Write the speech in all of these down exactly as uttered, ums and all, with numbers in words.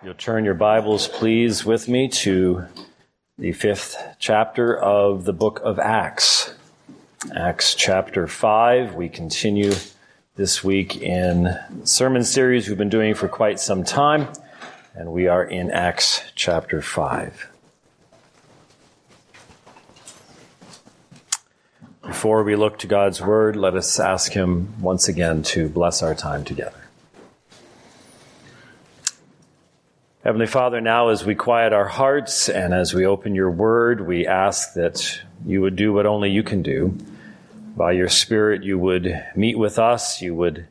You'll turn your Bibles, please, with me to the fifth chapter of the book of Acts. Acts chapter five. We continue this week in a sermon series we've been doing for quite some time, and we are in Acts chapter five. Before we look to God's Word, let us ask Him once again to bless our time together. Heavenly Father, now as we quiet our hearts and as we open your word, we ask that you would do what only you can do. By your Spirit, you would meet with us, you would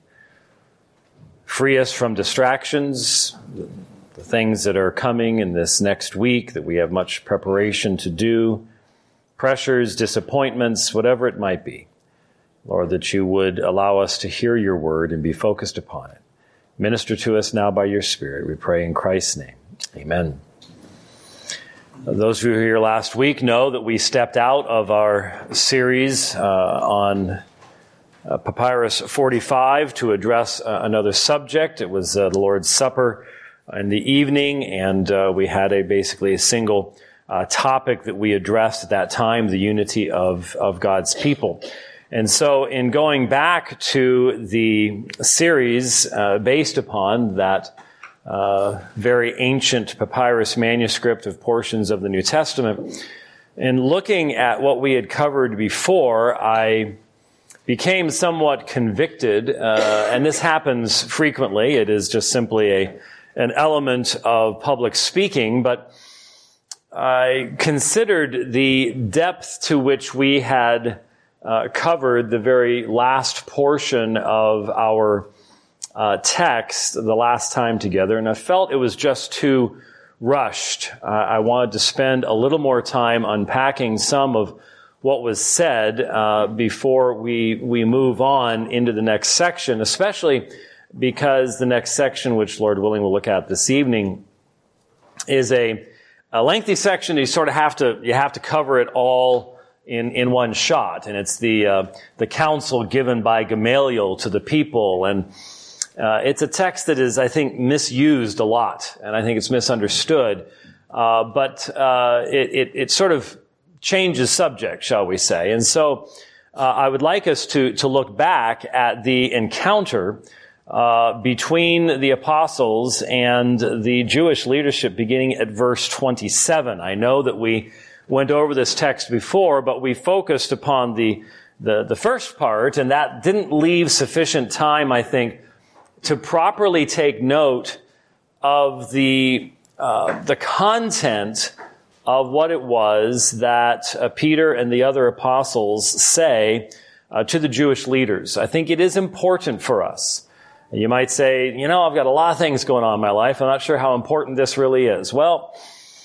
free us from distractions, the things that are coming in this next week that we have much preparation to do, pressures, disappointments, whatever it might be. Lord, that you would allow us to hear your word and be focused upon it. Minister to us now by your Spirit, we pray in Christ's name. Amen. Those who were here last week know that we stepped out of our series uh, on uh, Papyrus forty-five to address uh, another subject. It was uh, the Lord's Supper in the evening, and uh, we had a basically a single uh, topic that we addressed at that time, the unity of, of God's people. And so in going back to the series uh, based upon that uh, very ancient papyrus manuscript of portions of the New Testament, and looking at what we had covered before, I became somewhat convicted, uh, and this happens frequently. It is just simply a an element of public speaking, but I considered the depth to which we had Uh, covered the very last portion of our uh, text the last time together, and I felt it was just too rushed. Uh, I wanted to spend a little more time unpacking some of what was said uh, before we we move on into the next section, especially because the next section, which Lord willing we'll look at this evening, is a, a lengthy section. You sort of have to you have to cover it all in in one shot, and it's the uh, the counsel given by Gamaliel to the people, and uh, it's a text that is, I think, misused a lot, and I think it's misunderstood. Uh, but uh, it, it it sort of changes subject, shall we say? And so uh, I would like us to to look back at the encounter uh, between the apostles and the Jewish leadership, beginning at verse twenty-seven. I know that we went over this text before, but we focused upon the, the, the first part, and that didn't leave sufficient time, I think, to properly take note of the, uh, the content of what it was that uh, Peter and the other apostles say uh, to the Jewish leaders. I think it is important for us. You might say, you know, I've got a lot of things going on in my life. I'm not sure how important this really is. Well,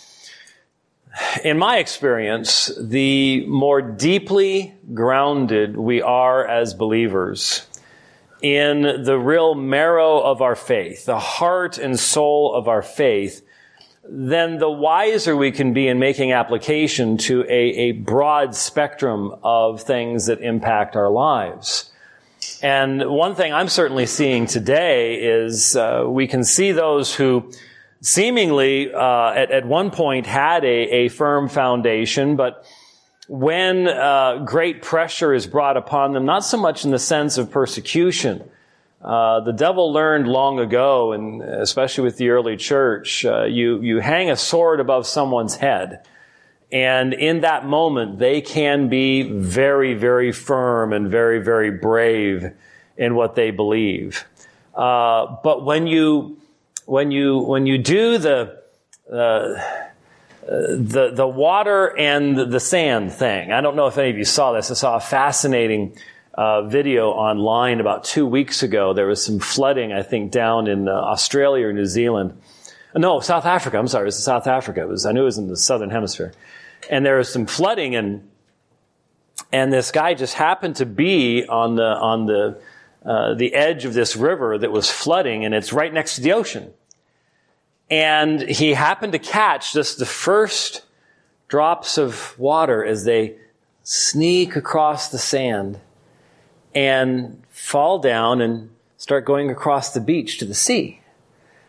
in my experience, the more deeply grounded we are as believers in the real marrow of our faith, the heart and soul of our faith, then the wiser we can be in making application to a, a broad spectrum of things that impact our lives. And one thing I'm certainly seeing today is uh, we can see those who seemingly, uh, at, at one point had a, a firm foundation, but when uh, great pressure is brought upon them, not so much in the sense of persecution. Uh, the devil learned long ago, and especially with the early church, uh, you, you hang a sword above someone's head, and in that moment, they can be very, very firm and very, very brave in what they believe. Uh, but when you When you when you do the uh, the the water and the sand thing, I don't know if any of you saw this. I saw a fascinating uh, video online about two weeks ago. There was some flooding, I think, down in uh, Australia or New Zealand. No, South Africa. I'm sorry, it was South Africa. It was I knew it was in the southern hemisphere, and there was some flooding, and and this guy just happened to be on the on the Uh, the edge of this river that was flooding, and it's right next to the ocean. And he happened to catch just the first drops of water as they sneak across the sand and fall down and start going across the beach to the sea.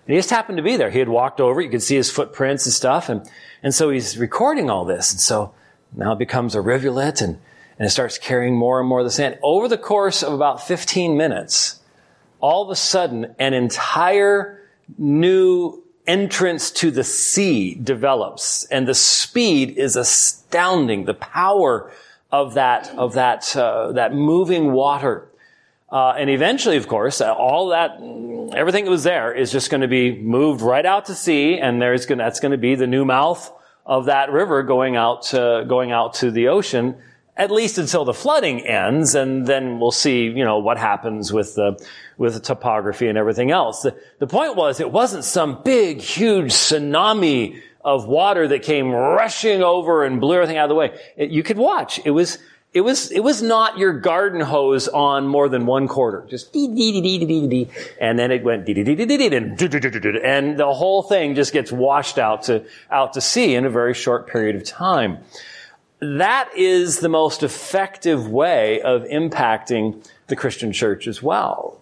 And he just happened to be there. He had walked over. You could see his footprints and stuff. And, and so he's recording all this. And so now it becomes a rivulet, and, and it starts carrying more and more of the sand. Over the course of about fifteen minutes, all of a sudden, an entire new entrance to the sea develops. And the speed is astounding. The power of that, of that, uh, that moving water. Uh, and eventually, of course, all that, everything that was there is just going to be moved right out to sea, and there's going to, that's going to be the new mouth of that river going out to, going out to the ocean, at least until the flooding ends, and then we'll see, you know, what happens with the, with the topography and everything else. The, the point was, it wasn't some big, huge tsunami of water that came rushing over and blew everything out of the way. It, you could watch. It was, It was, it was not your garden hose on more than one quarter. Just dee dee dee dee dee dee, and then it went dee dee dee dee dee, and and the whole thing just gets washed out to, out to sea in a very short period of time. That is the most effective way of impacting the Christian church as well.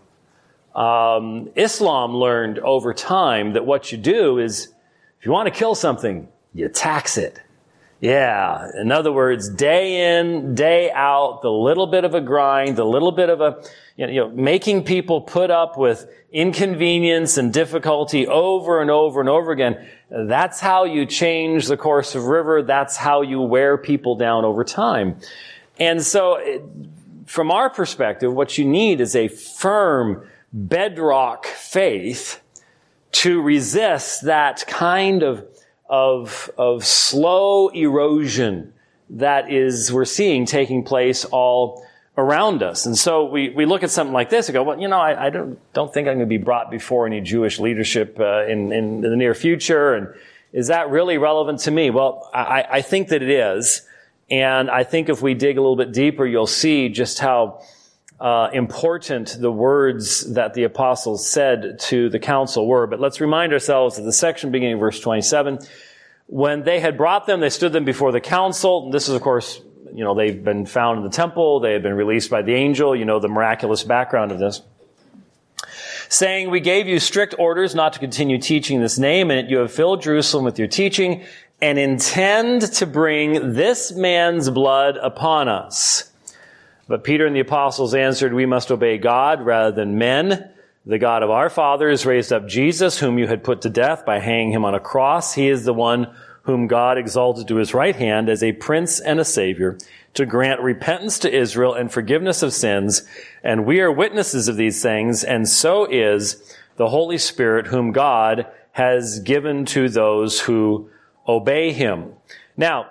Um, Islam learned over time that what you do is, if you want to kill something, you tax it. Yeah. In other words, day in, day out, the little bit of a grind, the little bit of a, you know, making people put up with inconvenience and difficulty over and over and over again. That's how you change the course of river. That's how you wear people down over time. And so, it, from our perspective, what you need is a firm bedrock faith to resist that kind of of of slow erosion that is we're seeing taking place all around us. And so we, we look at something like this and go, well, you know, I, I don't don't think I'm going to be brought before any Jewish leadership uh, in, in the near future. And is that really relevant to me? Well, I, I think that it is. And I think if we dig a little bit deeper, you'll see just how uh, important the words that the apostles said to the council were. But let's remind ourselves of the section beginning of verse twenty-seven. When they had brought them, they stood them before the council. This is, of course, you know, they've been found in the temple. They had been released by the angel. You know the miraculous background of this. Saying, we gave you strict orders not to continue teaching this name, and you have filled Jerusalem with your teaching, and intend to bring this man's blood upon us. But Peter and the apostles answered, we must obey God rather than men. The God of our fathers raised up Jesus, whom you had put to death by hanging him on a cross. He is the one whom God exalted to his right hand as a prince and a savior, to grant repentance to Israel and forgiveness of sins. And we are witnesses of these things, and so is the Holy Spirit, whom God has given to those who obey him. Now,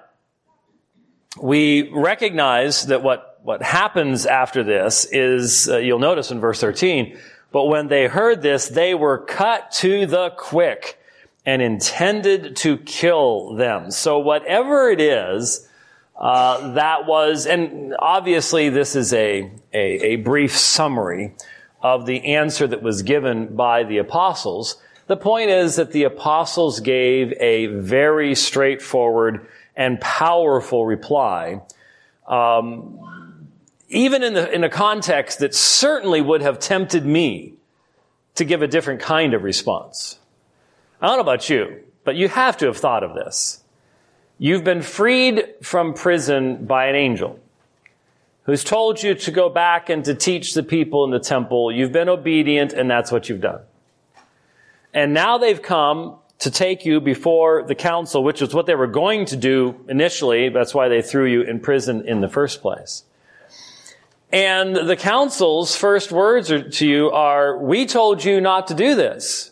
we recognize that what, what happens after this is, uh, you'll notice in verse thirteen, but when they heard this, they were cut to the quick and intended to kill them. So whatever it is, uh, that was, and obviously this is a, a, a brief summary of the answer that was given by the apostles. The point is that the apostles gave a very straightforward and powerful reply, um, even in the in a context that certainly would have tempted me to give a different kind of response. I don't know about you, but you have to have thought of this. You've been freed from prison by an angel who's told you to go back and to teach the people in the temple. You've been obedient, and that's what you've done. And now they've come to take you before the council, which is what they were going to do initially. That's why they threw you in prison in the first place. And the council's first words to you are, we told you not to do this.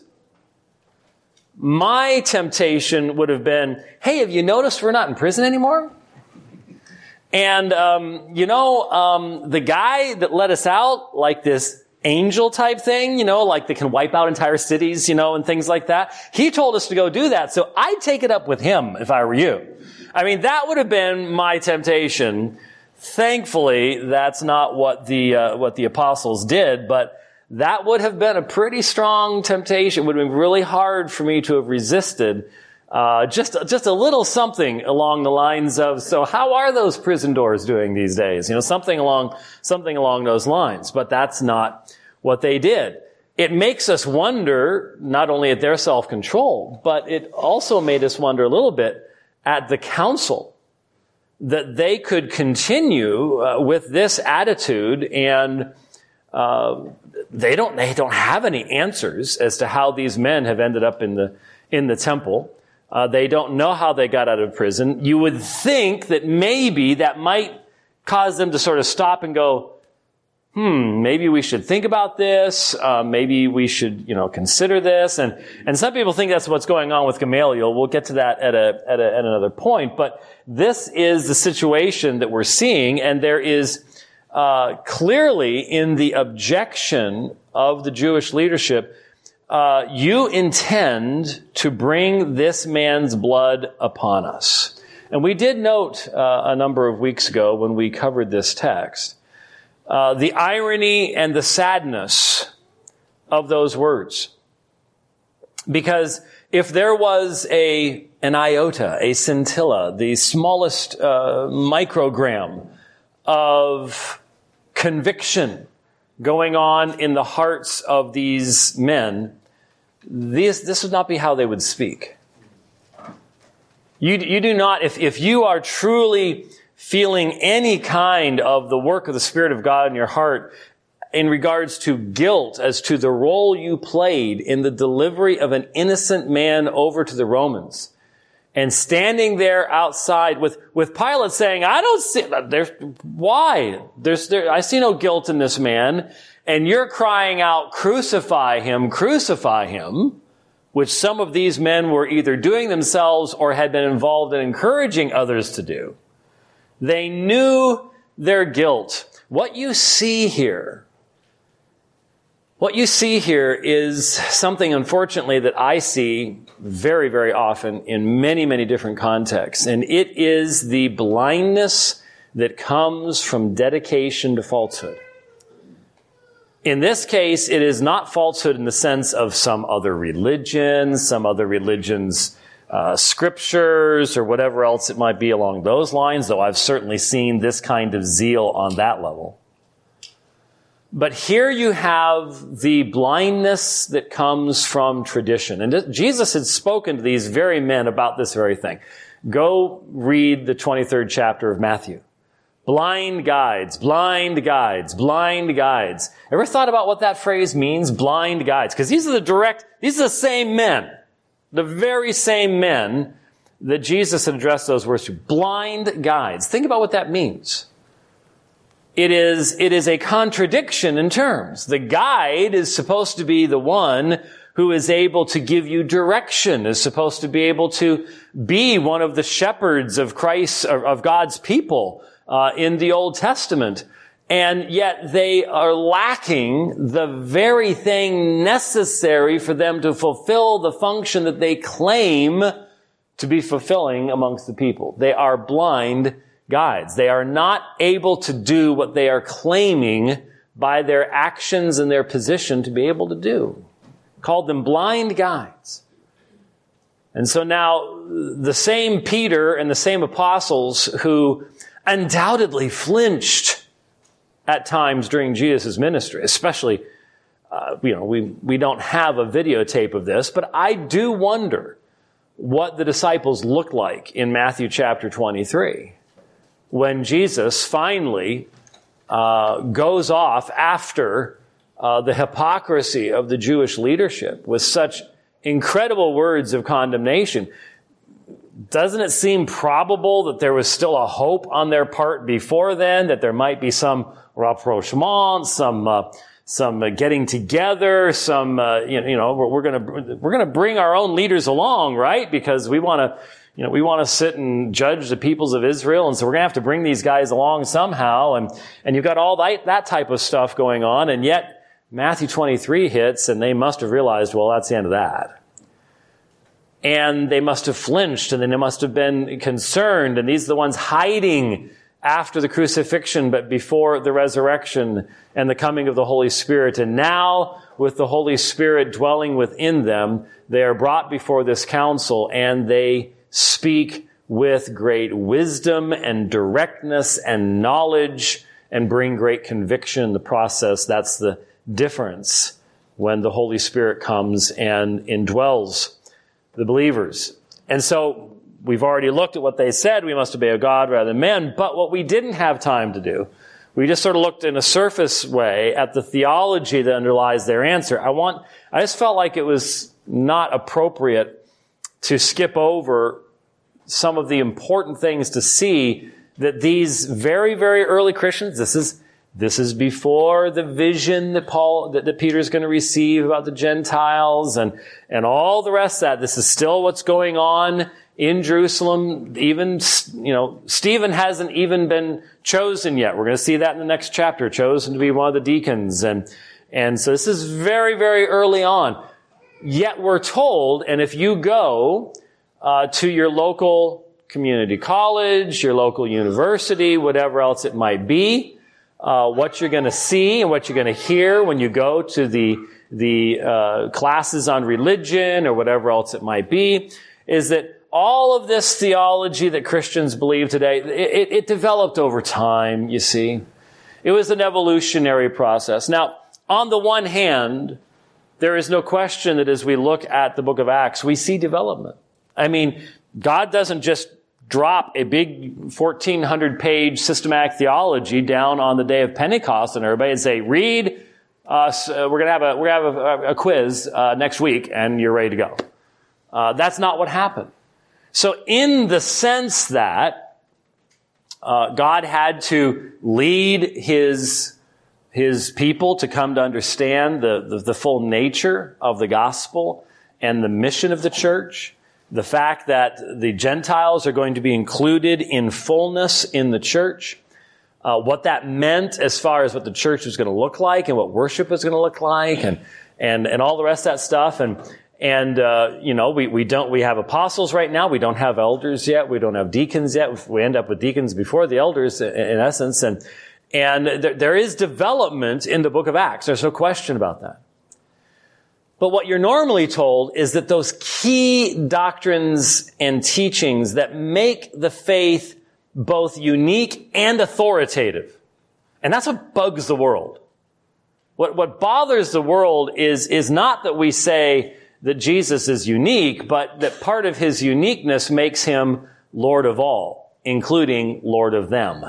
My temptation would have been, hey, have you noticed we're not in prison anymore? And, um, you know, um, the guy that let us out, like this angel type thing, you know, like they can wipe out entire cities, you know, and things like that. He told us to go do that. So I'd take it up with him if I were you. I mean, that would have been my temptation. Thankfully, that's not what the, uh, what the apostles did, but that would have been a pretty strong temptation. It would have been really hard for me to have resisted, uh, just, just a little something along the lines of, so how are those prison doors doing these days? You know, something along, something along those lines. But that's not what they did. it makes us wonder not only at their self-control, but it also made us wonder a little bit at the council, that they could continue uh, with this attitude, and uh, they don't they don't have any answers as to how these men have ended up in the in the temple. Uh, they don't know how they got out of prison. You would think that maybe that might cause them to sort of stop and go, hmm, maybe we should think about this. Uh, maybe we should, you know, consider this. And, and some people think that's what's going on with Gamaliel. We'll get to that at a, at a, at another point. But this is the situation that we're seeing. And there is, uh, clearly in the objection of the Jewish leadership, uh, you intend to bring this man's blood upon us. And we did note, uh, a number of weeks ago when we covered this text, Uh, the irony and the sadness of those words. Because if there was a an iota, a scintilla, the smallest uh, microgram of conviction going on in the hearts of these men, this, this would not be how they would speak. You, you do not, if, if you are truly feeling any kind of the work of the Spirit of God in your heart in regards to guilt as to the role you played in the delivery of an innocent man over to the Romans, and standing there outside with, with Pilate saying, I don't see, there's, why? There's, there, I see no guilt in this man, and you're crying out, crucify him, crucify him, which some of these men were either doing themselves or had been involved in encouraging others to do. They knew their guilt. What you see here, what you see here is something, unfortunately, that I see very, very often in many, many different contexts. And it is the blindness that comes from dedication to falsehood. In this case, it is not falsehood in the sense of some other religion, some other religion's Uh, scriptures or whatever else it might be along those lines, though I've certainly seen this kind of zeal on that level. But here you have the blindness that comes from tradition. And Jesus had spoken to these very men about this very thing. Go read the twenty-third chapter of Matthew. Blind guides, blind guides, blind guides. Ever thought about what that phrase means, blind guides? Because these are the direct, these are the same men. The very same men that Jesus had addressed those words to. Blind guides. Think about what that means. It is, it is a contradiction in terms. The guide is supposed to be the one who is able to give you direction, is supposed to be able to be one of the shepherds of Christ, of God's people uh, in the Old Testament. And yet they are lacking the very thing necessary for them to fulfill the function that they claim to be fulfilling amongst the people. They are blind guides. They are not able to do what they are claiming by their actions and their position to be able to do. Called them blind guides. And so now the same Peter and the same apostles who undoubtedly flinched at times during Jesus' ministry, especially, uh, you know, we, we don't have a videotape of this, but I do wonder what the disciples looked like in Matthew chapter twenty-three when Jesus finally uh, goes off after uh, the hypocrisy of the Jewish leadership with such incredible words of condemnation. Doesn't it seem probable that there was still a hope on their part before then, that there might be some rapprochement, some uh, some uh, getting together, some uh, you know, you know we're, we're going to we're going to bring our own leaders along, right? Because we want to you know we want to sit and judge the peoples of Israel, and so we're going to have to bring these guys along somehow, and and you've got all that that type of stuff going on, and yet Matthew twenty-three hits, and they must have realized, well, that's the end of that. And they must have flinched, and then they must have been concerned, and these are the ones hiding after the crucifixion, but before the resurrection and the coming of the Holy Spirit. And now, with the Holy Spirit dwelling within them, they are brought before this council, and they speak with great wisdom and directness and knowledge and bring great conviction in the process. That's the difference when the Holy Spirit comes and indwells the believers. And so we've already looked at what they said. We must obey God rather than men. But what we didn't have time to do, we just sort of looked in a surface way at the theology that underlies their answer. I want, I just felt like it was not appropriate to skip over some of the important things to see that these very, very early Christians, this is, this is before the vision that Paul, that, that Peter is going to receive about the Gentiles and, and all the rest of that. This is still what's going on in Jerusalem. Even, you know, Stephen hasn't even been chosen yet. We're going to see that in the next chapter, chosen to be one of the deacons. And, and so this is very, very early on. Yet we're told, and if you go, uh, to your local community college, your local university, whatever else it might be, uh, what you're going to see and what you're going to hear when you go to the, the, uh, classes on religion or whatever else it might be, is that all of this theology that Christians believe today, it, it developed over time, you see. It was an evolutionary process. Now, on the one hand, there is no question that as we look at the book of Acts, we see development. I mean, God doesn't just drop a big fourteen hundred page systematic theology down on the day of Pentecost on everybody and say, read, uh, we're going to have a, we're going to have a, a quiz uh, next week and you're ready to go. Uh, that's not what happened. So in the sense that uh, God had to lead his his people to come to understand the, the, the full nature of the gospel and the mission of the church, the fact that the Gentiles are going to be included in fullness in the church, uh, what that meant as far as what the church was going to look like and what worship was going to look like and and and all the rest of that stuff. And And, uh, you know, we, we don't, we have apostles right now. We don't have elders yet. We don't have deacons yet. We end up with deacons before the elders in, in essence. And, and there, there is development in the book of Acts. There's no question about that. But what you're normally told is that those key doctrines and teachings that make the faith both unique and authoritative. And that's what bugs the world. What, what bothers the world is, is not that we say that Jesus is unique, but that part of his uniqueness makes him Lord of all, including Lord of them.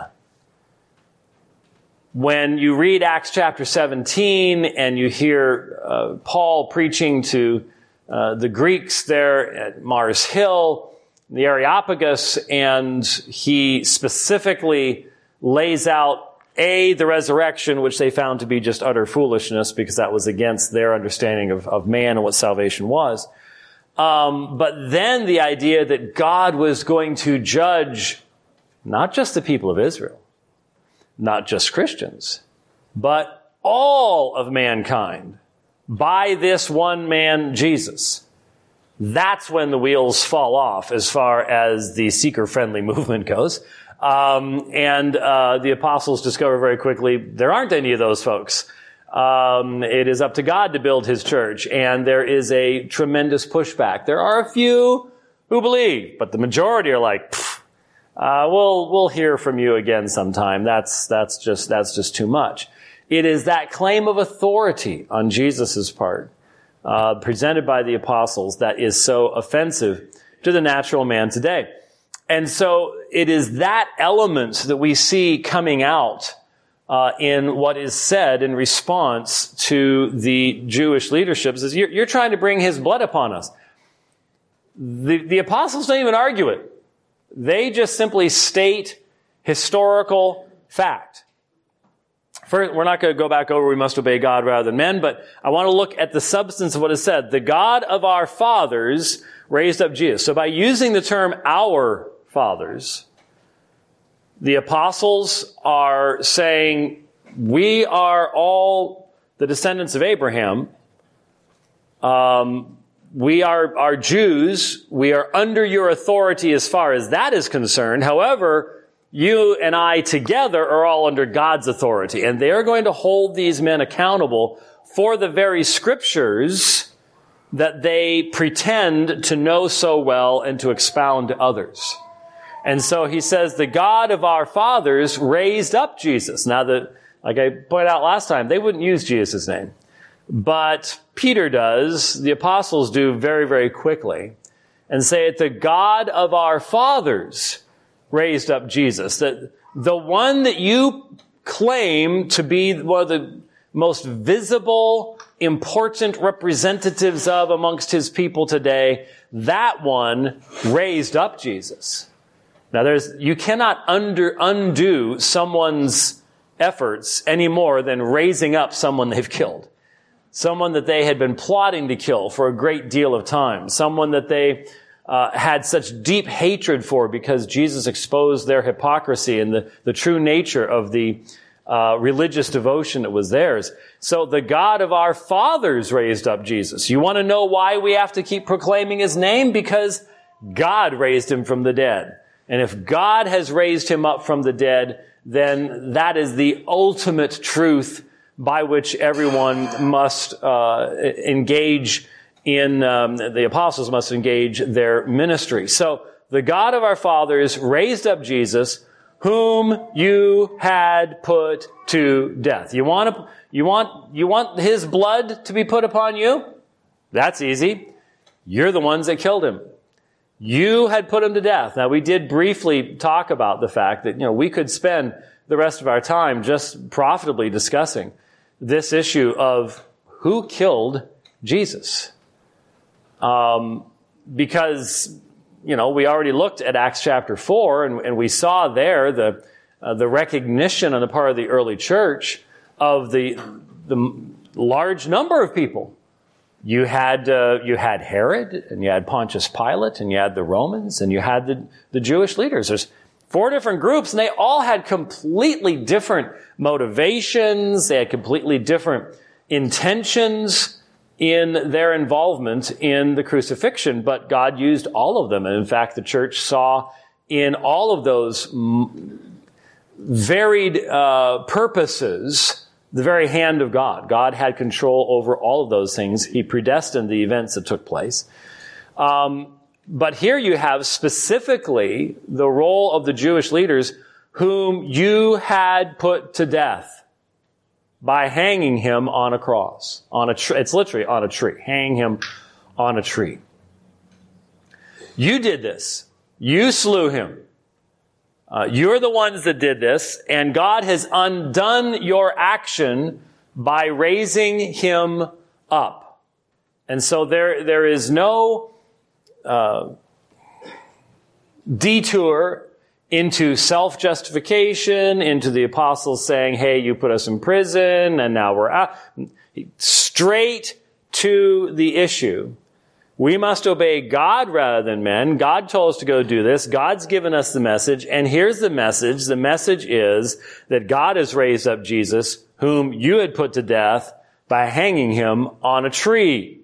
When you read Acts chapter seventeen and you hear uh, Paul preaching to uh, the Greeks there at Mars Hill, the Areopagus, and he specifically lays out A, the resurrection, which they found to be just utter foolishness because that was against their understanding of, of man and what salvation was. Um, but then the idea that God was going to judge not just the people of Israel, not just Christians, but all of mankind by this one man, Jesus. That's when the wheels fall off as far as the seeker-friendly movement goes. Um, and uh, the apostles discover very quickly there aren't any of those folks. Um, it is up to God to build his church, and there is a tremendous pushback. There are a few who believe, but the majority are like, uh, "We'll we'll hear from you again sometime." That's that's just that's just too much. It is that claim of authority on Jesus' part, uh, presented by the apostles, that is so offensive to the natural man today. And so it is that element that we see coming out uh, in what is said in response to the Jewish leadership. Is you're, you're trying to bring his blood upon us. The, the apostles don't even argue it. They just simply state historical fact. First, we're not going to go back over we must obey God rather than men, but I want to look at the substance of what is said. The God of our fathers raised up Jesus. So by using the term our fathers, the apostles are saying, we are all the descendants of Abraham. Um, we are, are Jews. We are under your authority as far as that is concerned. However, you and I together are all under God's authority. And they are going to hold these men accountable for the very scriptures that they pretend to know so well and to expound to others. And so he says, the God of our fathers raised up Jesus. Now, the, like I pointed out last time, they wouldn't use Jesus' name. But Peter does, the apostles do very, very quickly, and say that the God of our fathers raised up Jesus. That the one that you claim to be one of the most visible, important representatives of amongst his people today, that one raised up Jesus. Now there's, you cannot under, undo someone's efforts any more than raising up someone they've killed. Someone that they had been plotting to kill for a great deal of time. Someone that they uh, had such deep hatred for because Jesus exposed their hypocrisy and the, the true nature of the uh, religious devotion that was theirs. So the God of our fathers raised up Jesus. You want to know why we have to keep proclaiming his name? Because God raised him from the dead. And if God has raised him up from the dead, then that is the ultimate truth by which everyone must uh, engage in, um, the apostles must engage their ministry. So the God of our fathers raised up Jesus, whom you had put to death. You want to, you want, you want his blood to be put upon you? That's easy. You're the ones that killed him. You had put him to death. Now, we did briefly talk about the fact that, you know, we could spend the rest of our time just profitably discussing this issue of who killed Jesus. Um, because, you know, we already looked at Acts chapter four, and, and we saw there the uh, the recognition on the part of the early church of the the large number of people. You had uh, you had Herod, and you had Pontius Pilate, and you had the Romans, and you had the, the Jewish leaders. There's four different groups, and they all had completely different motivations. They had completely different intentions in their involvement in the crucifixion, but God used all of them. And in fact, the church saw in all of those varied uh, purposes the very hand of God. God had control over all of those things. He predestined the events that took place. Um, but here you have specifically the role of the Jewish leaders whom you had put to death by hanging him on a cross. On a tr- it's literally on a tree. Hang him on a tree. You did this. You slew him. Uh, you're the ones that did this, and God has undone your action by raising him up. And so there, there is no uh, detour into self-justification, into the apostles saying, hey, you put us in prison, and now we're out. Straight to the issue. We must obey God rather than men. God told us to go do this. God's given us the message. And here's the message. The message is that God has raised up Jesus, whom you had put to death by hanging him on a tree.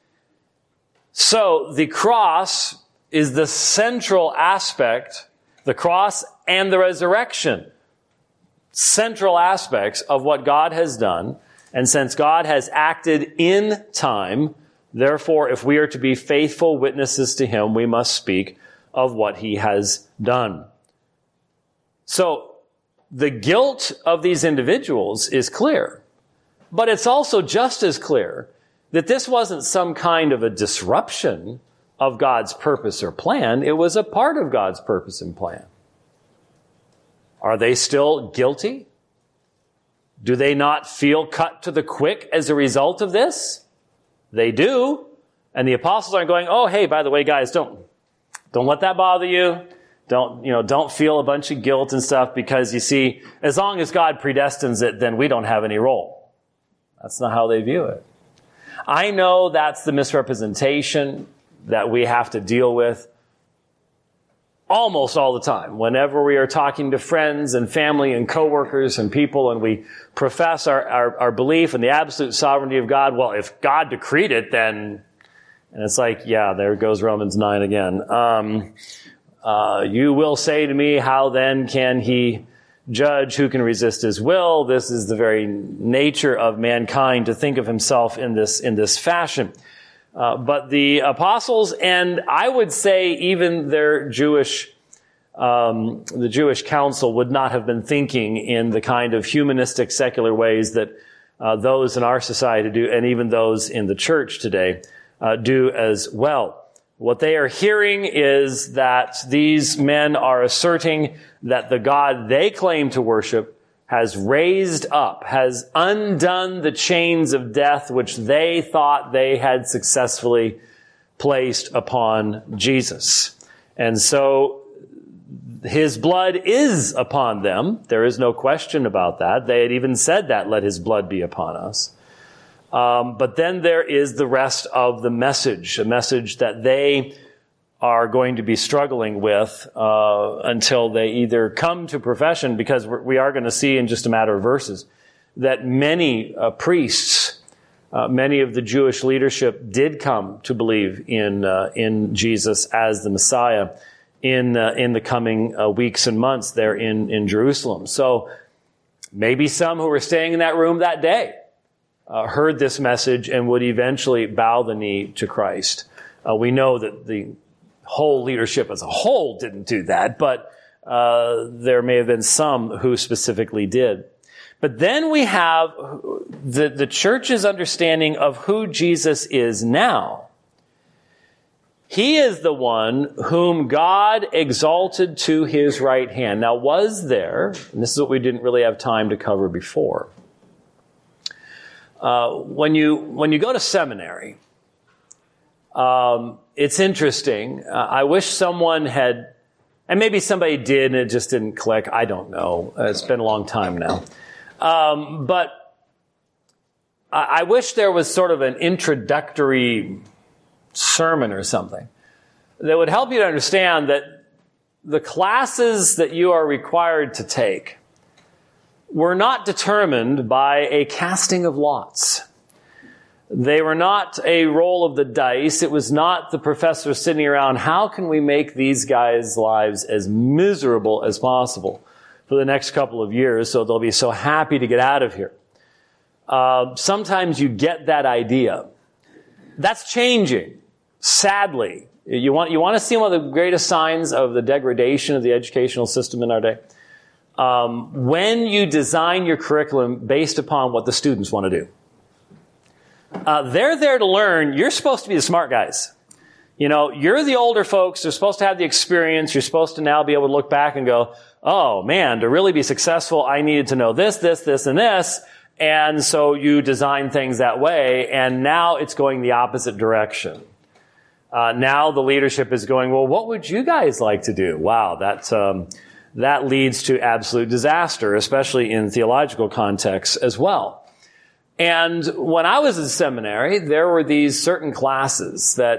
So the cross is the central aspect, the cross and the resurrection, central aspects of what God has done. And since God has acted in time, therefore, if we are to be faithful witnesses to him, we must speak of what he has done. So, the guilt of these individuals is clear. But it's also just as clear that this wasn't some kind of a disruption of God's purpose or plan. It was a part of God's purpose and plan. Are they still guilty? Do they not feel cut to the quick as a result of this? They do. And the apostles aren't going, oh, hey, by the way, guys, don't, don't let that bother you. Don't, you know, don't feel a bunch of guilt and stuff because you see, as long as God predestines it, then we don't have any role. That's not how they view it. I know that's the misrepresentation that we have to deal with almost all the time. Whenever we are talking to friends and family and coworkers and people and we profess our, our, our belief in the absolute sovereignty of God, well, if God decreed it, then, and it's like, yeah, there goes Romans nine again. Um, uh, you will say to me, how then can he judge? Who can resist his will? This is the very nature of mankind to think of himself in this, in this fashion. Uh, but the apostles, and I would say even their Jewish, um, the Jewish council would not have been thinking in the kind of humanistic, secular ways that uh, those in our society do, and even those in the church today uh, do as well. What they are hearing is that these men are asserting that the God they claim to worship has raised up, has undone the chains of death which they thought they had successfully placed upon Jesus. And so his blood is upon them. There is no question about that. They had even said that, let his blood be upon us. Um, but then there is the rest of the message, a message that they are going to be struggling with uh, until they either come to profession, because we're, we are going to see in just a matter of verses that many uh, priests, uh, many of the Jewish leadership did come to believe in uh, in Jesus as the Messiah in uh, in the coming uh, weeks and months there in, in Jerusalem. So maybe some who were staying in that room that day Uh, heard this message and would eventually bow the knee to Christ. Uh, we know that the whole leadership as a whole didn't do that, but uh, there may have been some who specifically did. But then we have the, the church's understanding of who Jesus is now. He is the one whom God exalted to his right hand. Now, was there, and this is what we didn't really have time to cover before, Uh, when you when you go to seminary, um, it's interesting. Uh, I wish someone had, and maybe somebody did and it just didn't click. I don't know. Uh, it's been a long time now. Um, but I, I wish there was sort of an introductory sermon or something that would help you to understand that the classes that you are required to take were not determined by a casting of lots. They were not a roll of the dice. It was not the professor sitting around, how can we make these guys' lives as miserable as possible for the next couple of years so they'll be so happy to get out of here. Uh, sometimes you get that idea. That's changing, sadly. You want, you want to see one of the greatest signs of the degradation of the educational system in our day? Um, when you design your curriculum based upon what the students want to do. Uh, they're there to learn. You're supposed to be the smart guys. You know, you're the older folks. They're supposed to have the experience. You're supposed to now be able to look back and go, oh, man, to really be successful, I needed to know this, this, this, and this. And so you design things that way, and now it's going the opposite direction. Uh, now the leadership is going, well, what would you guys like to do? Wow, that's... Um, That leads to absolute disaster, especially in theological contexts as well. And when I was in seminary, there were these certain classes that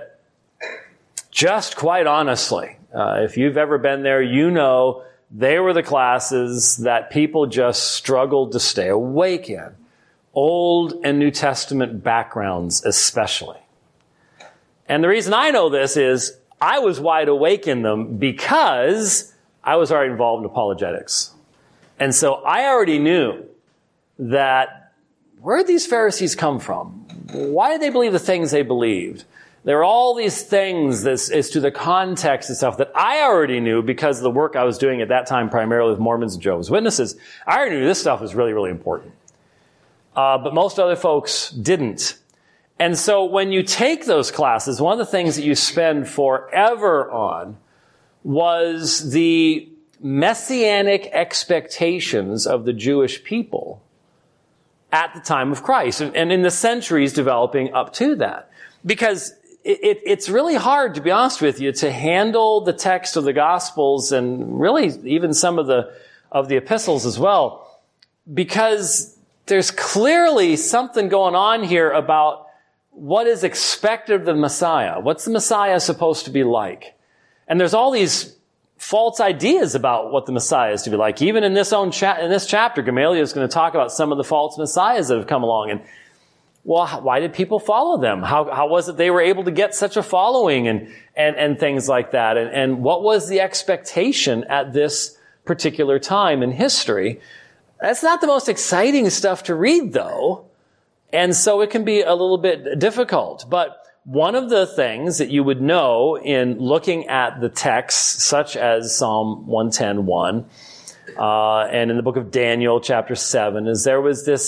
just quite honestly, uh, if you've ever been there, you know they were the classes that people just struggled to stay awake in. Old and New Testament backgrounds especially. And the reason I know this is I was wide awake in them because I was already involved in apologetics. And so I already knew that where did these Pharisees come from? Why did they believe the things they believed? There are all these things this, as to the context and stuff that I already knew because of the work I was doing at that time primarily with Mormons and Jehovah's Witnesses. I already knew this stuff was really, really important. Uh, but most other folks didn't. And so when you take those classes, one of the things that you spend forever on was the messianic expectations of the Jewish people at the time of Christ and, and in the centuries developing up to that. Because it, it, it's really hard, to be honest with you, to handle the text of the Gospels and really even some of the of the epistles as well, because there's clearly something going on here about what is expected of the Messiah. What's the Messiah supposed to be like? And there's all these false ideas about what the Messiah is to be like. Even in this own cha- in this chapter, Gamaliel is going to talk about some of the false messiahs that have come along. And, well, why did people follow them? How, how was it they were able to get such a following and, and, and things like that? And, and what was the expectation at this particular time in history? That's not the most exciting stuff to read, though. And so it can be a little bit difficult. But one of the things that you would know in looking at the texts, such as Psalm one ten one, uh, and in the book of Daniel, chapter seven, is there was this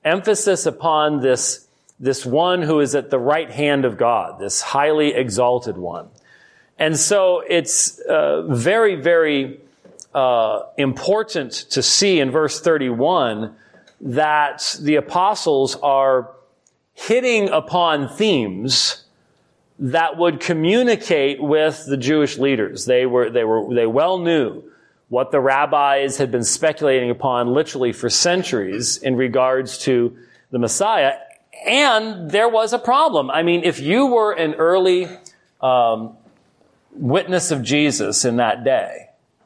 emphasis upon this, this one who is at the right hand of God, this highly exalted one. And so it's uh, very, very uh, important to see in verse thirty-one that the apostles are hitting upon themes that would communicate with the Jewish leaders. They were, they were, they well knew what the rabbis had been speculating upon literally for centuries in regards to the Messiah. And there was a problem. I mean, if you were an early um, witness of Jesus in that day,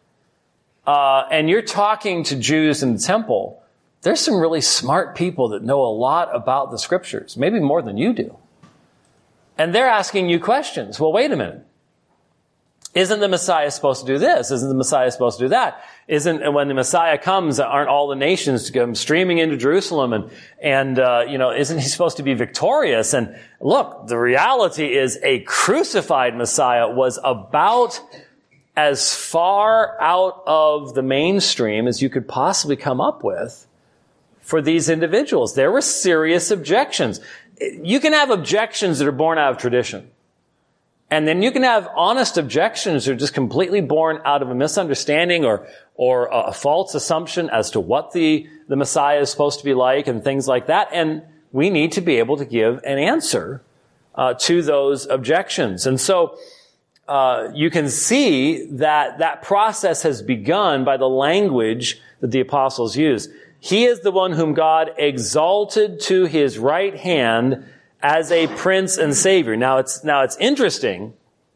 uh, and you're talking to Jews in the temple, there's some really smart people that know a lot about the scriptures, maybe more than you do. And they're asking you questions. Well, wait a minute. Isn't the Messiah supposed to do this? Isn't the Messiah supposed to do that? Isn't, and when the Messiah comes, aren't all the nations come streaming into Jerusalem? And, and, uh, you know, isn't he supposed to be victorious? And look, the reality is a crucified Messiah was about as far out of the mainstream as you could possibly come up with for these individuals. There were serious objections. You can have objections that are born out of tradition. And then you can have honest objections that are just completely born out of a misunderstanding or, or a false assumption as to what the, the Messiah is supposed to be like and things like that. And we need to be able to give an answer uh, to those objections. And so uh, you can see that that process has begun by the language that the apostles use. He is the one whom God exalted to his right hand as a prince and savior. Now it's, now it's interesting.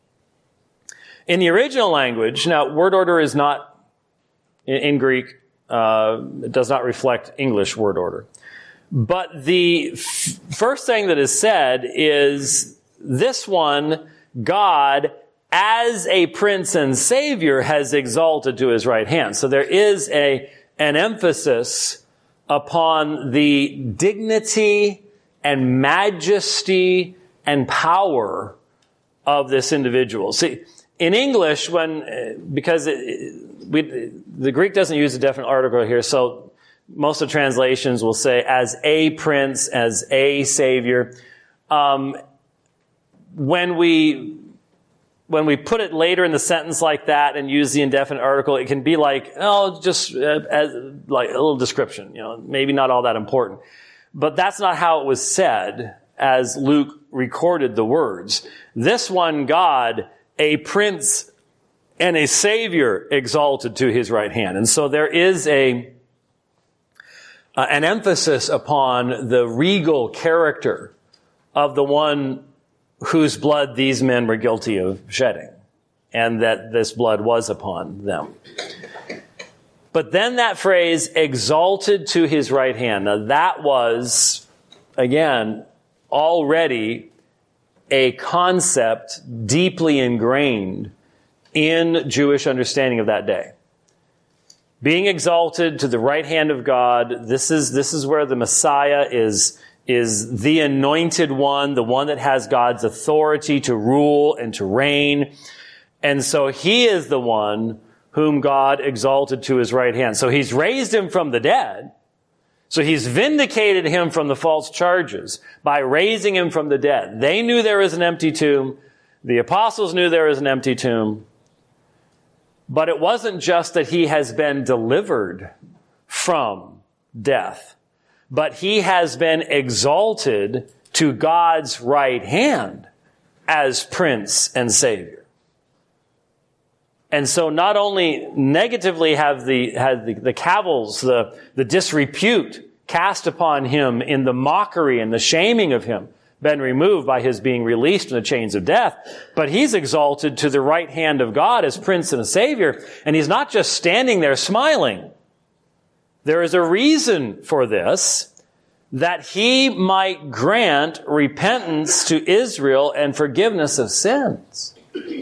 In the original language, now word order is not in, in Greek, uh, it does not reflect English word order. But the f- first thing that is said is this one, God, as a prince and savior, has exalted to his right hand. So there is a, an emphasis upon the dignity and majesty and power of this individual. See, in English, when, because it, we, the Greek doesn't use a definite article here, so most of the translations will say as a prince, as a savior. Um, when we, when we put it later in the sentence like that and use the indefinite article, it can be like, oh, just uh, as, like a little description, you know, maybe not all that important. But that's not how it was said as Luke recorded the words. This one God, a prince and a savior, exalted to his right hand. And so there is a uh, an emphasis upon the regal character of the one whose blood these men were guilty of shedding, and that this blood was upon them. But then that phrase, exalted to his right hand, now that was, again, already a concept deeply ingrained in Jewish understanding of that day. Being exalted to the right hand of God, this is, this is where the Messiah is, is the anointed one, the one that has God's authority to rule and to reign. And so he is the one whom God exalted to his right hand. So he's raised him from the dead. So he's vindicated him from the false charges by raising him from the dead. They knew there was an empty tomb. The apostles knew there was an empty tomb. But it wasn't just that he has been delivered from death, but he has been exalted to God's right hand as Prince and Savior. And so not only negatively have the, have the, the cavils, the, the disrepute cast upon him in the mockery and the shaming of him been removed by his being released from the chains of death, but he's exalted to the right hand of God as Prince and Savior. And he's not just standing there smiling. There is a reason for this, that he might grant repentance to Israel and forgiveness of sins.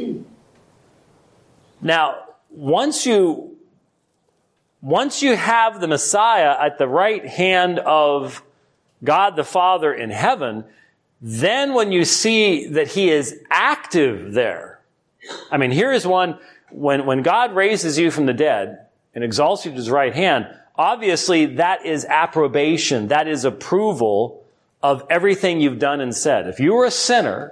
Now, once you, once you have the Messiah at the right hand of God the Father in heaven, then when you see that he is active there, I mean, here is one, when, when God raises you from the dead and exalts you to his right hand, obviously that is approbation, that is approval of everything you've done and said. If you were a sinner,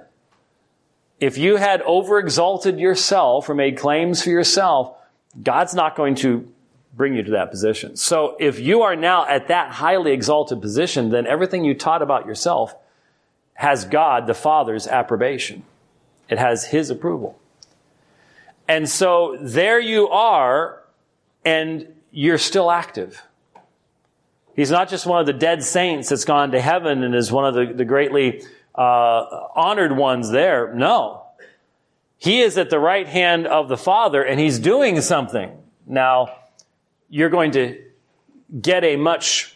if you had overexalted yourself or made claims for yourself, God's not going to bring you to that position. So if you are now at that highly exalted position, then everything you taught about yourself has God the Father's approbation. It has His approval. And so there you are, and you're still active. He's not just one of the dead saints that's gone to heaven and is one of the, the greatly uh, honored ones there. No. He is at the right hand of the Father, and He's doing something. Now, you're going to get a much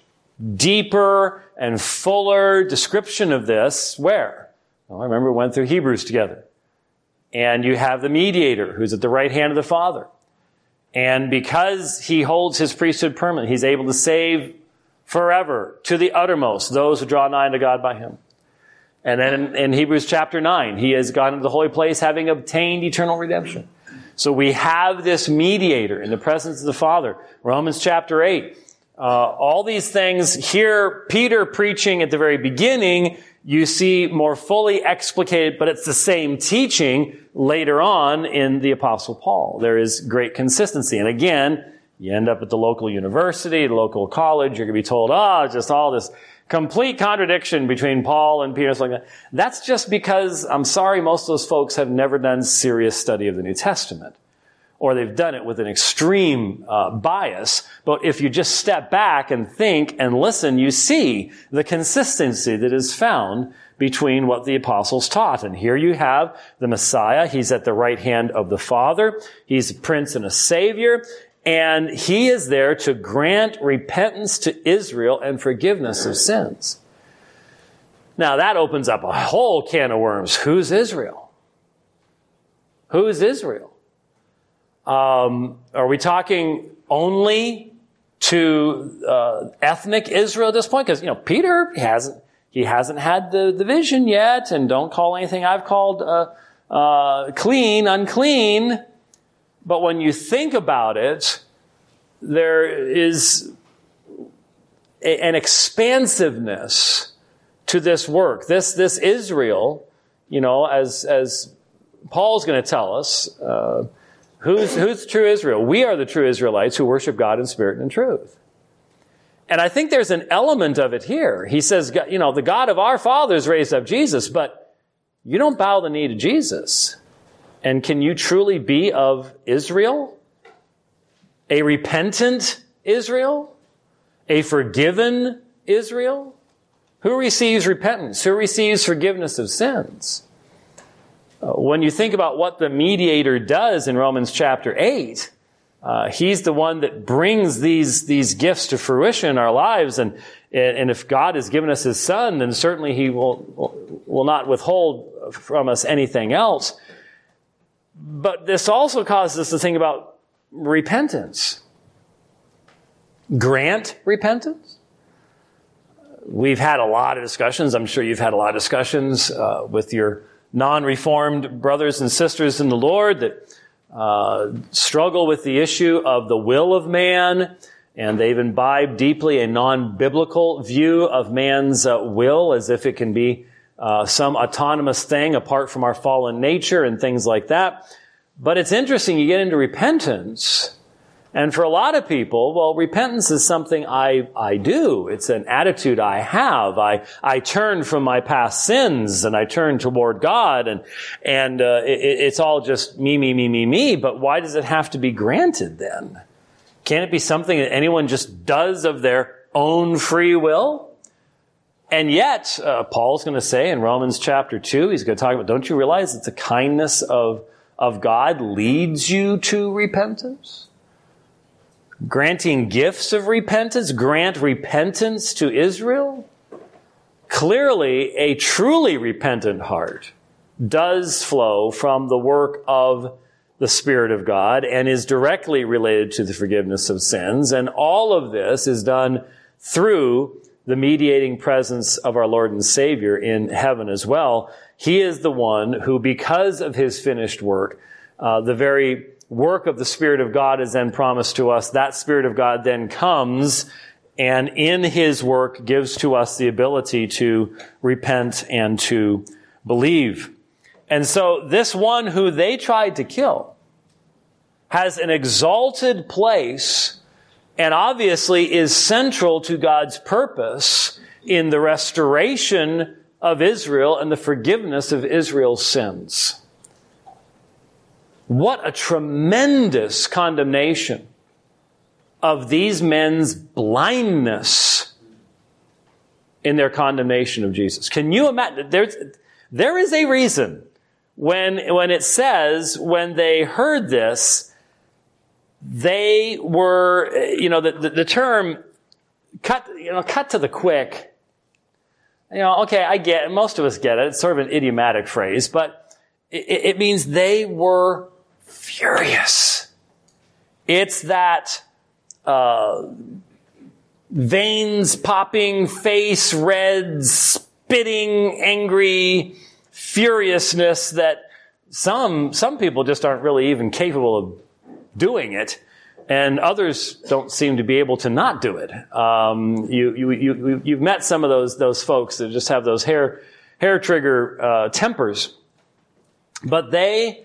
deeper and fuller description of this. Where? Well, I remember we went through Hebrews together. And you have the mediator who's at the right hand of the Father. And because He holds His priesthood permanent, He's able to save forever to the uttermost those who draw nigh to God by Him. And then in, in Hebrews chapter nine, He has gone into the holy place having obtained eternal redemption. So we have this mediator in the presence of the Father. Romans chapter eight. Uh, all these things here, Peter preaching at the very beginning, you see more fully explicated, but it's the same teaching later on in the Apostle Paul. There is great consistency. And again, you end up at the local university, the local college, you're going to be told, oh, just all this complete contradiction between Paul and Peter. Like that. That's just because, I'm sorry, most of those folks have never done serious study of the New Testament. Or they've done it with an extreme uh, bias. But if you just step back and think and listen, you see the consistency that is found between what the apostles taught. And here you have the Messiah. He's at the right hand of the Father. He's a prince and a savior. And He is there to grant repentance to Israel and forgiveness of sins. Now that opens up a whole can of worms. Who's Israel? Who's Israel? Um, are we talking only to uh, ethnic Israel at this point? Because, you know, Peter hasn't, he hasn't had the, the vision yet, and don't call anything I've called uh, uh, clean, unclean. But when you think about it, there is a, an expansiveness to this work. This, this Israel, you know, as, as Paul's going to tell us, uh, Who's, who's the true Israel? We are the true Israelites who worship God in spirit and in truth. And I think there's an element of it here. He says, you know, the God of our fathers raised up Jesus, but you don't bow the knee to Jesus. And can you truly be of Israel? A repentant Israel? A forgiven Israel? Who receives repentance? Who receives forgiveness of sins? When you think about what the mediator does in Romans chapter eight, uh, he's the one that brings these these gifts to fruition in our lives. And and if God has given us His Son, then certainly He will will not withhold from us anything else. But this also causes us to think about repentance. Grant repentance? We've had a lot of discussions. I'm sure you've had a lot of discussions uh, with your non-reformed brothers and sisters in the Lord that uh, struggle with the issue of the will of man, and they've imbibed deeply a non-biblical view of man's uh, will as if it can be uh, some autonomous thing apart from our fallen nature and things like that. But it's interesting, you get into repentance, and for a lot of people, well, repentance is something I, I do. It's an attitude I have. I, I turn from my past sins and I turn toward God, and, and, uh, it, it's all just me, me, me, me, me. But why does it have to be granted then? Can't it be something that anyone just does of their own free will? And yet, uh, Paul's going to say in Romans chapter two, he's going to talk about, don't you realize that the kindness of, of God leads you to repentance? Granting gifts of repentance, grant repentance to Israel. Clearly, a truly repentant heart does flow from the work of the Spirit of God and is directly related to the forgiveness of sins. And all of this is done through the mediating presence of our Lord and Savior in heaven as well. He is the one who, because of His finished work, uh, the very work of the Spirit of God is then promised to us. That Spirit of God then comes and in His work gives to us the ability to repent and to believe. And so this one who they tried to kill has an exalted place and obviously is central to God's purpose in the restoration of Israel and the forgiveness of Israel's sins. What a tremendous condemnation of these men's blindness in their condemnation of Jesus. Can you imagine? There's, there is a reason when, when it says, when they heard this, they were, you know, the, the, the term cut, you know, cut to the quick. You know, okay, I get it. Most of us get it. It's sort of an idiomatic phrase, but it, it means they were furious. It's that uh, veins popping, face red, spitting, angry furiousness that some some people just aren't really even capable of doing it, and others don't seem to be able to not do it. Um, you, you, you, you've met some of those, those folks that just have those hair, hair trigger, uh, tempers. But they,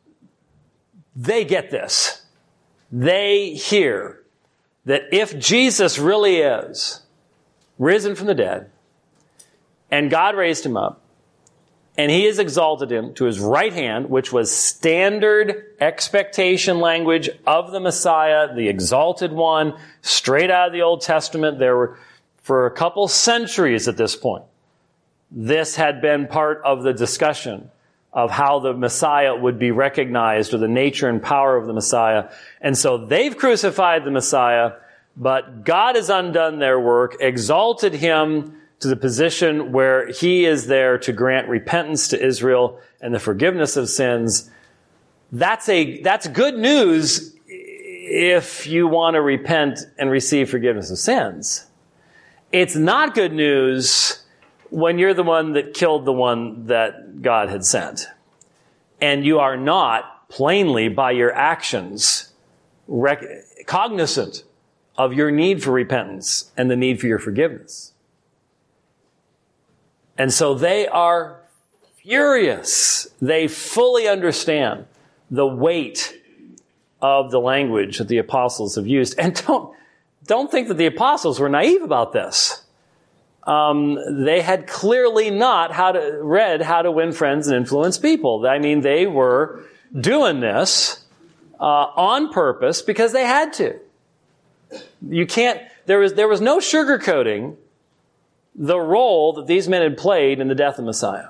they get this. They hear that if Jesus really is risen from the dead, and God raised him up, and he has exalted him to his right hand, which was standard expectation language of the Messiah, the exalted one, straight out of the Old Testament. There were, for a couple centuries at this point, this had been part of the discussion of how the Messiah would be recognized, or the nature and power of the Messiah. And so they've crucified the Messiah, but God has undone their work, exalted him to the position where he is there to grant repentance to Israel and the forgiveness of sins. That's a, that's good news if you want to repent and receive forgiveness of sins. It's not good news when you're the one that killed the one that God had sent. And you are not, plainly by your actions, rec- cognizant of your need for repentance and the need for your forgiveness. And so they are furious. They fully understand the weight of the language that the apostles have used. And don't, don't think that the apostles were naive about this. Um, they had clearly not how to, read how to win friends and influence people. I mean, they were doing this uh, on purpose because they had to. You can't, there was, there was no sugarcoating the role that these men had played in the death of Messiah.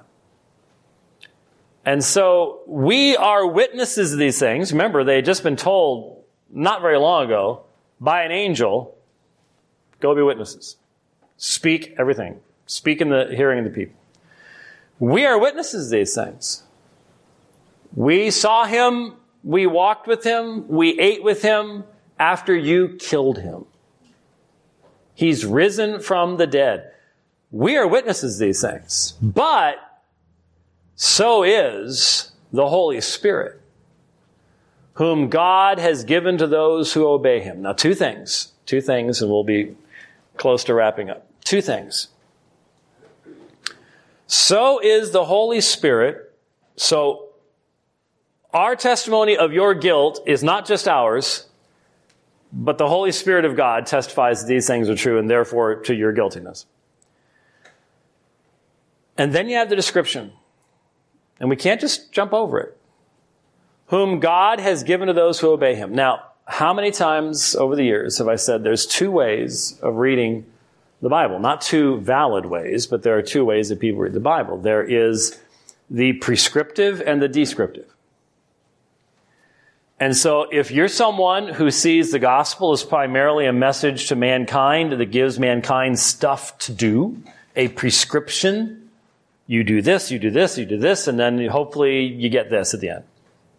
And so we are witnesses of these things. Remember, they had just been told not very long ago by an angel, go be witnesses. Speak everything. Speak in the hearing of the people. We are witnesses of these things. We saw him. We walked with him. We ate with him after you killed him. He's risen from the dead. We are witnesses of these things. But so is the Holy Spirit, whom God has given to those who obey him. Now, two things. Two things, and we'll be close to wrapping up. Two things. So is the Holy Spirit. So our testimony of your guilt is not just ours, but the Holy Spirit of God testifies that these things are true, and therefore to your guiltiness. And then you have the description. And we can't just jump over it. Whom God has given to those who obey him. Now, how many times over the years have I said there's two ways of reading the Bible? Not two valid ways, but there are two ways that people read the Bible. There is the prescriptive and the descriptive. And so if you're someone who sees the gospel as primarily a message to mankind that gives mankind stuff to do, a prescription, you do this, you do this, you do this, and then hopefully you get this at the end.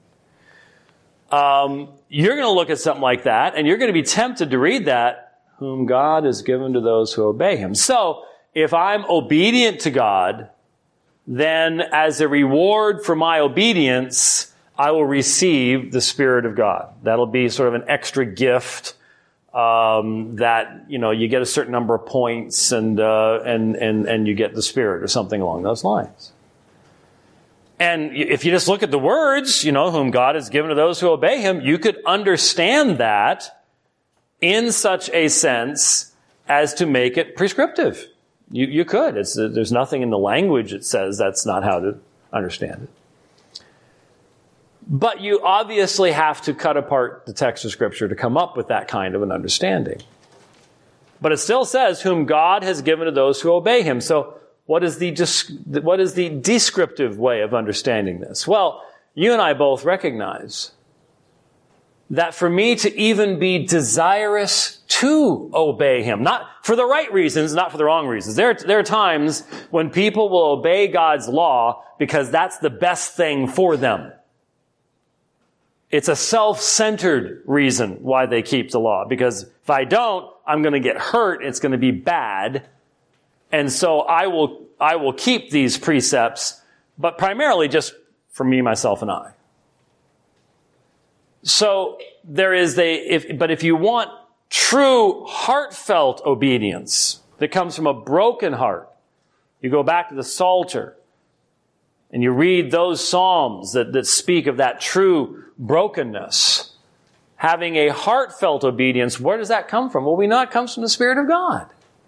Um, you're going to look at something like that, and you're going to be tempted to read that, whom God has given to those who obey him. So, if I'm obedient to God, then as a reward for my obedience, I will receive the Spirit of God. That'll be sort of an extra gift um, that, you know, you get a certain number of points and, uh, and, and, and you get the Spirit or something along those lines. And if you just look at the words, you know, whom God has given to those who obey him, you could understand that in such a sense as to make it prescriptive. You, you could. It's, there's nothing in the language that says that's not how to understand it. But you obviously have to cut apart the text of Scripture to come up with that kind of an understanding. But it still says, whom God has given to those who obey him. So what is the, what is the descriptive way of understanding this? Well, you and I both recognize that for me to even be desirous to obey him, not for the right reasons, not for the wrong reasons. There, there are times when people will obey God's law because that's the best thing for them. It's a self-centered reason why they keep the law. Because if I don't, I'm going to get hurt. It's going to be bad. And so I will, I will keep these precepts, but primarily just for me, myself, and I. So there is a, if, but if you want true heartfelt obedience that comes from a broken heart, you go back to the Psalter and you read those Psalms that, that speak of that true brokenness. Having a heartfelt obedience, where does that come from? Well, we know it comes from the Spirit of God.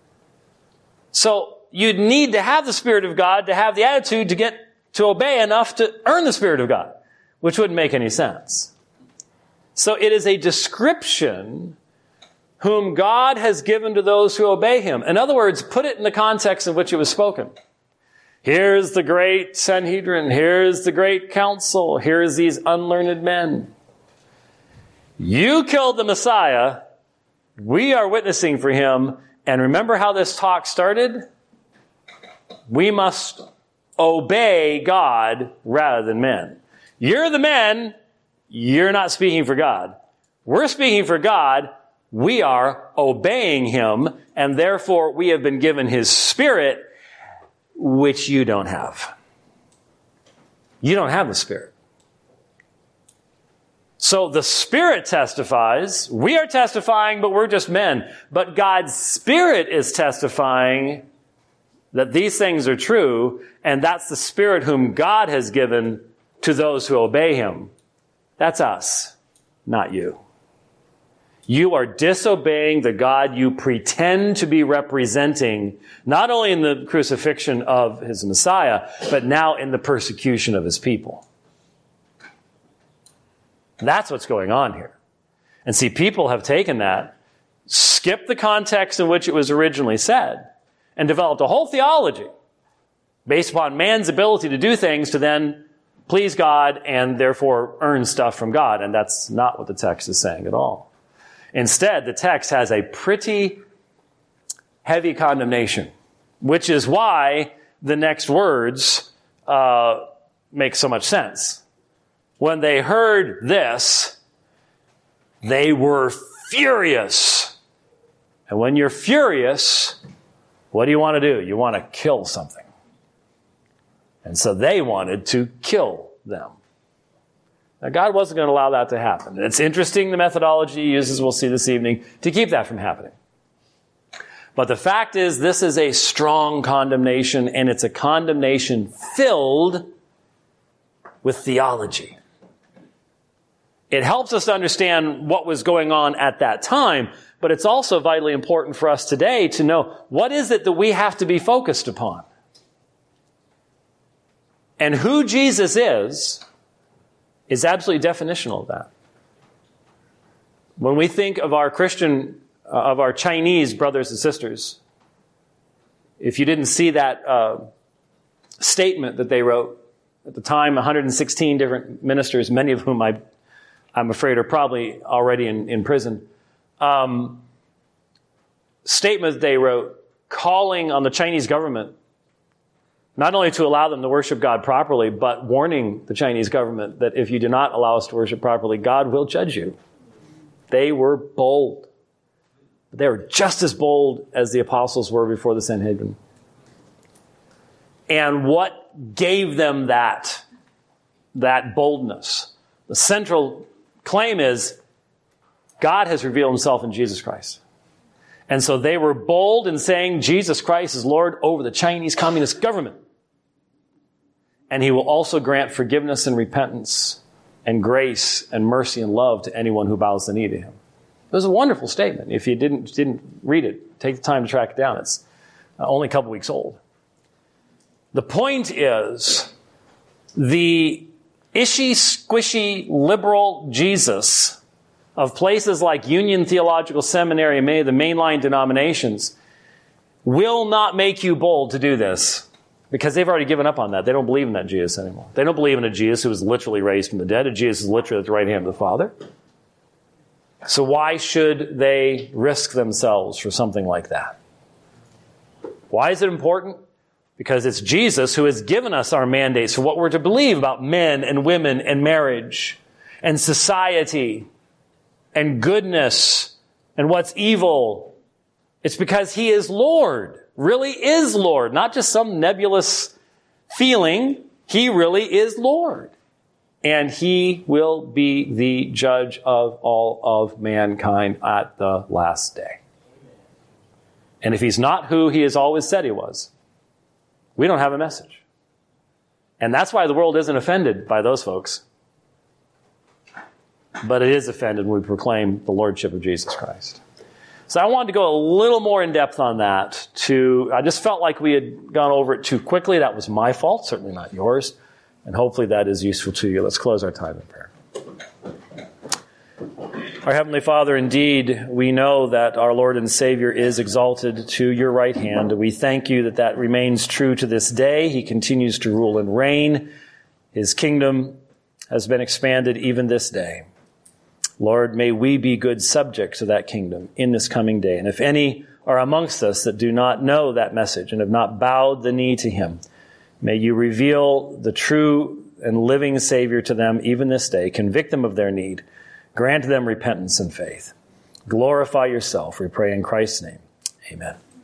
So you'd need to have the Spirit of God to have the attitude to get to obey enough to earn the Spirit of God, which wouldn't make any sense. So it is a description whom God has given to those who obey him. In other words, put it in the context in which it was spoken. Here's the great Sanhedrin. Here's the great council. Here's these unlearned men. You killed the Messiah. We are witnessing for him. And remember how this talk started? We must obey God rather than men. You're the men. You're not speaking for God. We're speaking for God. We are obeying him, and therefore we have been given his Spirit, which you don't have. You don't have the Spirit. So the Spirit testifies. We are testifying, but we're just men. But God's Spirit is testifying that these things are true, and that's the Spirit whom God has given to those who obey him. That's us, not you. You are disobeying the God you pretend to be representing, not only in the crucifixion of his Messiah, but now in the persecution of his people. That's what's going on here. And see, people have taken that, skipped the context in which it was originally said, and developed a whole theology based upon man's ability to do things to then please God and therefore earn stuff from God. And that's not what the text is saying at all. Instead, the text has a pretty heavy condemnation, which is why the next words uh, make so much sense. When they heard this, they were furious. And when you're furious, what do you want to do? You want to kill something. And so they wanted to kill them. Now, God wasn't going to allow that to happen. It's interesting the methodology he uses, we'll see this evening, to keep that from happening. But the fact is, this is a strong condemnation, and it's a condemnation filled with theology. It helps us to understand what was going on at that time, but it's also vitally important for us today to know what is it that we have to be focused upon. And who Jesus is, is absolutely definitional of that. When we think of our Christian, uh, of our Chinese brothers and sisters, if you didn't see that uh, statement that they wrote at the time, one hundred sixteen different ministers, many of whom I, I'm afraid are probably already in, in prison, um, statement they wrote calling on the Chinese government not only to allow them to worship God properly, but warning the Chinese government that if you do not allow us to worship properly, God will judge you. They were bold. They were just as bold as the apostles were before the Sanhedrin. And what gave them that, that boldness The central claim is God has revealed himself in Jesus Christ. And so they were bold in saying Jesus Christ is Lord over the Chinese Communist government. And he will also grant forgiveness and repentance and grace and mercy and love to anyone who bows the knee to him. It was a wonderful statement. If you didn't, didn't read it, take the time to track it down. It's only a couple weeks old. The point is, the ishy, squishy, liberal Jesus of places like Union Theological Seminary and many of the mainline denominations will not make you bold to do this, because they've already given up on that. They don't believe in that Jesus anymore. They don't believe in a Jesus who was literally raised from the dead. A Jesus who is literally at the right hand of the Father. So why should they risk themselves for something like that? Why is it important? Because it's Jesus who has given us our mandates for what we're to believe about men and women and marriage and society and goodness and what's evil. It's because he is Lord, really is Lord, not just some nebulous feeling. He really is Lord. And he will be the judge of all of mankind at the last day. And if he's not who he has always said he was, we don't have a message. And that's why the world isn't offended by those folks. But it is offended when we proclaim the lordship of Jesus Christ. So I wanted to go a little more in depth on that. To I just felt like we had gone over it too quickly. That was my fault, certainly not yours. And hopefully that is useful to you. Let's close our time in prayer. Our Heavenly Father, indeed, we know that our Lord and Savior is exalted to your right hand. We thank you that that remains true to this day. He continues to rule and reign. His kingdom has been expanded even this day. Lord, may we be good subjects of that kingdom in this coming day. And if any are amongst us that do not know that message and have not bowed the knee to him, may you reveal the true and living Savior to them even this day. Convict them of their need. Grant them repentance and faith. Glorify yourself, we pray in Christ's name. Amen.